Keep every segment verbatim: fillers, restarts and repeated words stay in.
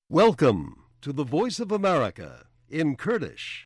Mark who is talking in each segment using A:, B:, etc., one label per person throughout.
A: Welcome to the Voice of America in Kurdish.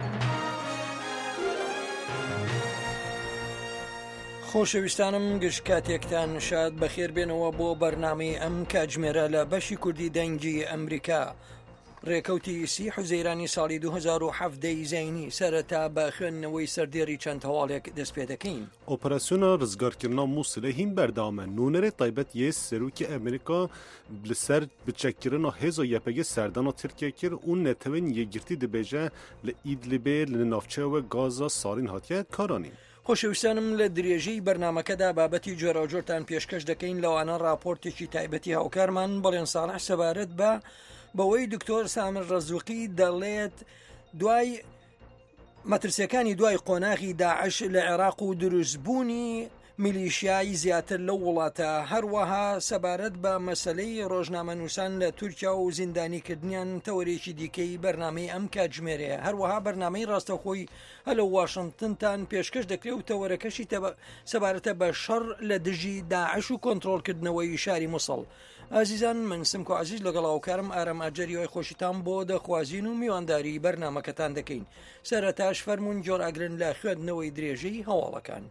B: خۆشەویستانم گشت کاتێکتان شاد بەخێر بێنەوە بۆ بەرنامەی ئەم کاتژمێرە لە بەشی کوردی دەنگی ئەمریکا. ڕێکەوتی سی حوزەیرانی ساڵی دوو هەزار و هەفت زەینی سەرەتا بە خوێندنەوەی سەردێڕی چەند هەواڵێک دەست پێ دەکەین.
C: ئۆپەراسیۆنا ڕزگارکردنا مووسڵە هین بەردەوامە نونەرê تایبەت yê serokê Amerîka li ser biçekkirina hêza yepegê serdana Tirkiye kir û netewên yêgirtî dibêje li Îdlibê li navçeya we Gaza salîn hatiye karanîn.
B: خۆشەویستانم لە درێژەی بەرنمەکەدا بابەتی جۆراوجۆرتان پێشکەش دەکەین لەوانە راپۆرتێکی تایبەتی هاوکارمان بەڵێن ساڵح سەبارەت بە بەوەی دکتۆر سامر ڕەزوقی دەڵێت دوای مەترسیەکانی دوای قۆناغی داعش لە عێراق و دروستبوونی میلیشیای زیاتر لەو وڵاتە هەروەها سەبارەت بە مەسەلەی ڕۆژنامەنووسان لە تورکیا و زیندانیکردنیان تەوەرێکی دیکەی بەرنامەی ئەم کاتژمێرەیە هەروەها بەرنامەی ڕاستەخۆی هەلە واشنگتنتان پێشکەش دەکرێت و تەوەرەکەشی سەبارەتە بە شەڕ لە دژی داعش و کۆنتڕۆلکردنەوەی شاری مووسڵ. ئازیزان من سمکۆ عزیز لەگەڵ هاوکارم ئارەم ئاجەریەوەی خۆشیتان بۆ دەخوازین و میوانداری بەرنمەکەتان دەکەین. سەرەتاش فەرموون جۆراگرن لە خوێندنەوەی درێژەی هەواڵەکان.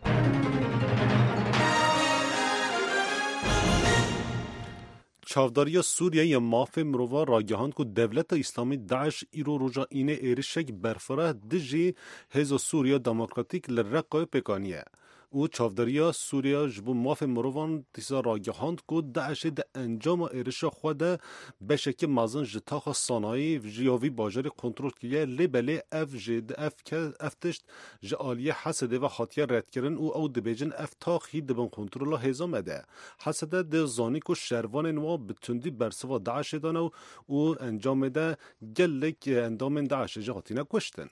C: Çavdariya Sûriyeyê mafê mirova ragihan ku Devleta İslamî Daeş îro roja înê êrişek berfireh dijî Hêza Sûriya Demokratîk li Reqqayê pêkaniye. û çavdariya Sûriya ji bo mafê mirovan dîsa ragihand ku Daişê di encama êrişa xwe de beşekî mezin ji taxa sanayî ya vî bajarê kontrol kiriye lê belê ev jê di ev tişt ji aliyê Hesedê ve hatiye redkirin û ew dibêjin ev taxî dibin kontrola hêza me de. Hesede dê zanî ku şervanên wan bi tundî bersiva Daişê dane û encamê de gelek endamên Daişê jî hatîne kuştin.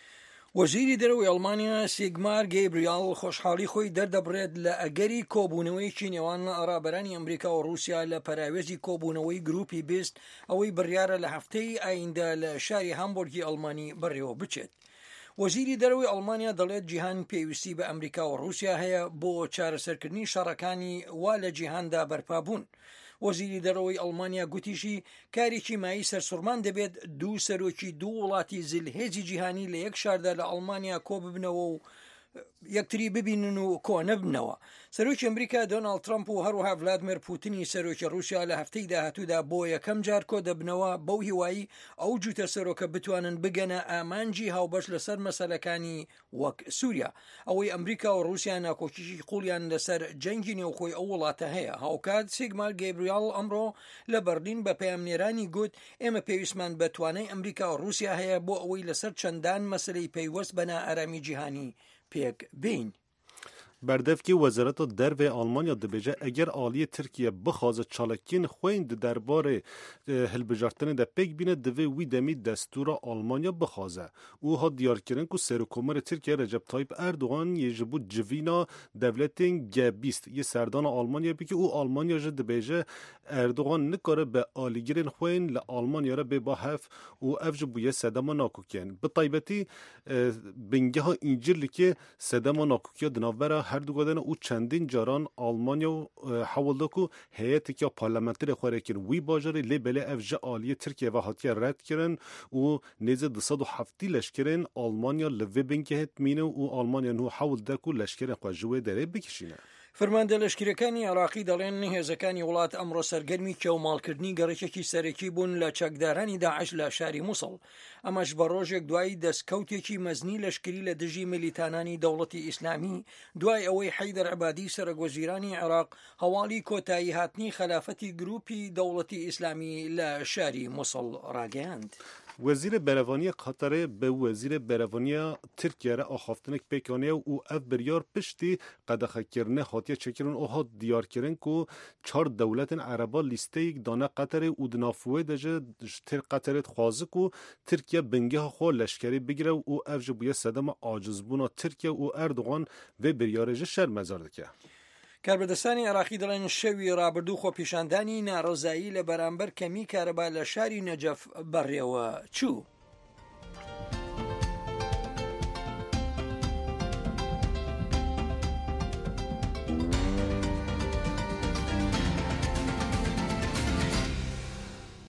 B: وەزیری دەرەوەی ئەڵمانیا سیگمار گەیبریال خۆشحاڵی خۆی دەردەبڕێت لە ئەگەری کۆبوونەوەیکی نێوان ڕابەرانی ئەمریکا و رووسیا لە پەراوێزی کۆبوونەوەی گروپی بیست ئەوەی بڕیارە لە هەفتەی ئایندە لە شاری هامبۆرگی ئەڵمانی بەڕێوە بچێت. وەزیری دەرەوەی ئەڵمانیا دەڵێت جیهان پێویستی بە ئەمریکا و رووسیا هەیە بۆ چارەسەرکردنی شەڕەکانی وا لە جیهاندا بەرپابوون. وەزیری دەرەوەی ئەڵمانیا گوتیشی کارێکی مایی سەرسوڕمان دەبێت دوو سەرۆکی دوو وڵاتی زلهێزی جیهانی لە یەک شاردا لە ئەڵمانیا کۆ ببنەوە و یەکتری ببینن و کۆنە بنەوە. سەرۆکی ئەمریکا دۆناڵد ترامپ و هەروەها ڤلادیمیر پوتینی سەرۆکی رووسیا لە هەفتەی داهاتوودا بۆ یەکەم جار کۆ دەبنەوە بەو هیوایی ئەو جوتە سەرۆکە بتوانن بگەنە ئامانجی هاوبەش لەسەر مەسەلەکانی وەک سووریا. ئەوەی ئەمریکا و رووسیا ناکۆکیشی قوڵیان لەسەر جەنگی نێوخۆی ئەو وڵاتە هەیە. هاوکات سیگمار گەیبریال ئەمڕۆ لە بەرلین بە پەیامنێرانی گوت ئێمە پێویستمان بە توانای ئەمریکا و رووسیا هەیە بۆ ئەوەی لەسەر چەندان مەسەلەی پەیوەست بە نائارامی جیهانی پێک بین.
C: Berdevkî Wezareta Dervê Almanya dibêje eger aliyê Tirkiye bixwaze çalakiyên xwe di derbarê hilbijartinê de pêk bîne divê wî demî destûra Almanya bixwaze. û hat diyarkirin ku Serokkomarê Tirkiye Recep Tayyip Erdogan yê ji bo civîna devletên G bîst yê serdana Almanya bike û Almanya jî dibêje Erdogan nikare bi alîgirên xwe li Almanya re bêba hev û ev ji bûye sedema nakokiyên. Bi taybetî bingeha İncirlikê sedema nakokiya di navbera her du godene û çendîn caran Almanya hewilda ku heyeteke parlamenterê xwe rekin wî bajarê lê belê ev ji aliyê Tirkiye ve hatiye red kirin û nêzê di sed û heftî leşkerên Almanya li vê bingehê tîmîne û Almanya nû hewil da ku leşkerên xwe ji wê derê bikişîne.
B: فەرماندە لەشکرەکانی عێراقی دەڵێن هێزەکانی وڵات ئەمڕۆ سەرگەرمی کێوماڵکردنی گەڕێکێکی سەرەکی بوون لە چەکدارانی داعش لە شاری مووسڵ. ئەمەش بە ڕۆژێک دوای دەستکەوتێکی مەزنی لەشکری لە دژی میلیتانانی دەوڵەتی ئیسلامی دوای ئەوەی حەیدەر عەبادی سەرۆکوەزیرانی عێراق هەواڵی کۆتایی هاتنی خەلافەتی گروپی دەوڵەتی ئیسلامی لە شاری مووسڵ ڕاگەیاند.
C: Wezîrê Berevaniya Qatarê bi Wezîrê Berevaniya Tirkiye re axaftinek pêkaniye û ev biryar piştî qedexekirinê hatiye çekirin û hat diyarkirin ku çar dewletên Ereba lîsteyek dane Qatarê û di nav wê de jî têr Qatarê dixwaze ku Tirkiye bingeha xwe leşkerî bigire û ev ji bûye sedema acizbûna Tirkiye û Erdogan vê biryarê jî şermezar dike.
B: کاربەدەستانی عێراقی دەڵێن شەوی ڕابردوو خۆپیشاندانی ناڕەزایی لە بەرامبەر کەمی کارەبا لە شاری نەجەف بەڕێوە چوو.